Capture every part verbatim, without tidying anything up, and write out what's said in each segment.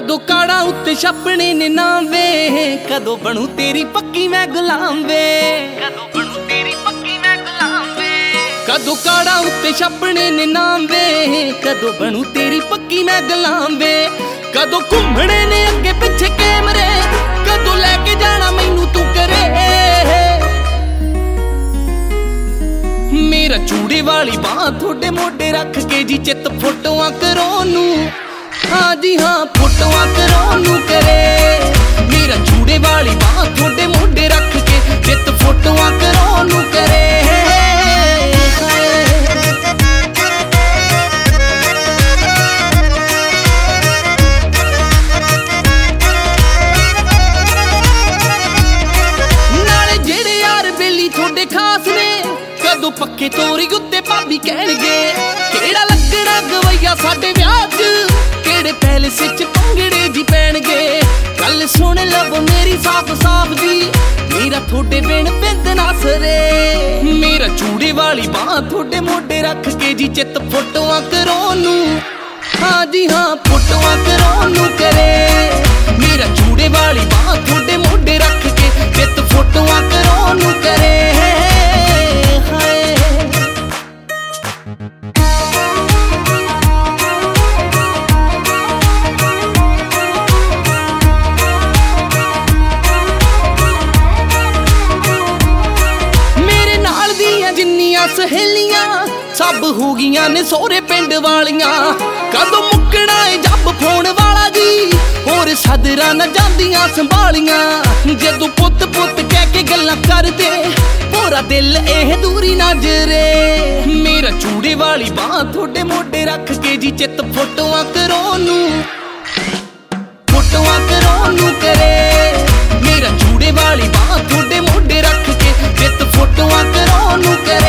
कदों काड़ा उत्ते छपने ने नाम वे, कदों बनू तेरी पक्की मैं गुलाम वे, कदों बनू तेरी पक्की मैं गुलाम वे। कदों काड़ा उत्ते छपने ने नाम वे, कदों बनू तेरी पक्की मैं गुलाम वे। कदों घूमने ने अगे पिछे कैमरे, कदों लैके जाना मैनू तू करे। मेरा चूड़े वाली बांह थोड़े मोढे रख के जी चित फोटोआं करों नू, हाँ जी हाँ फोटोआं करों नू करे। मेरा चूड़े वाली बांह थोड़े मोढे रख के चित फोटोआं करों नू करे। नाले जेड़े यार बेली थोड़े खास ने, कदों पक्के तोरी उत्ते भाभी कहणगे केड़ा लगना गवैया साडे विआह च, केड़े पैलेस च पंगड़े जी पैणगे। गल सुन लवो मेरी साफ साफ जी, मेरा थोड़े बिन बिंद ना सरे। मेरा चूड़े वाली बांह थोड़े मोढे रख के जी चित फोटोआं करों नू, हाँ जी हाँ फोटोआं करों नू करे। मेरा चूड़े वाली बांह थोड़े मोढे रख के चित फोटोआं करों नू करे। सहेलियां सब हो गईयां ने सोहरे पिंड वालियां, कदों मुकना है जब फोन वाला जी, होर सदरां न जांदियां संभालियां। जदों पुत पुत कह के गल्लां करदे, पूरा दिल एह दूरी नजरे। मेरा चूड़े वाली बांह थोड़े मोढे रख के जी चित फोटोआं करों नू, फोटोआं करों नू करे। मेरा चूड़े वाली बांह थोड़े मोढे रख के चित फोटोआं करों नू करे।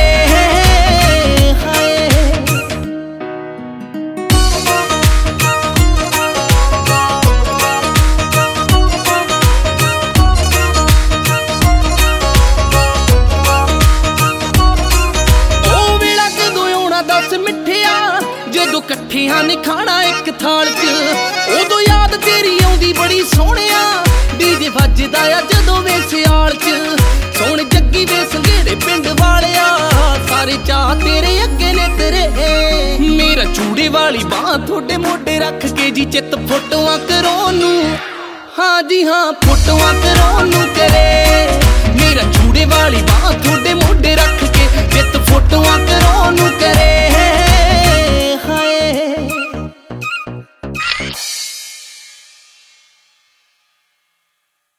जदों कट्ठियां ने खाना एक थाल च, उदों याद तेरी आउंदी बड़ी सोहणिया। डीजे वजदा आ जदों वे सियाल च, सोहण जग्गी वे संघेड़े पिंड वालिया, सारे चाह तेरे अगे ने तेरे। मेरा चूड़े वाली बांह थोड़े मोढे रख के जी चित फोटोआं करों नू, हाँ जी हाँ फोटोआं करों नू।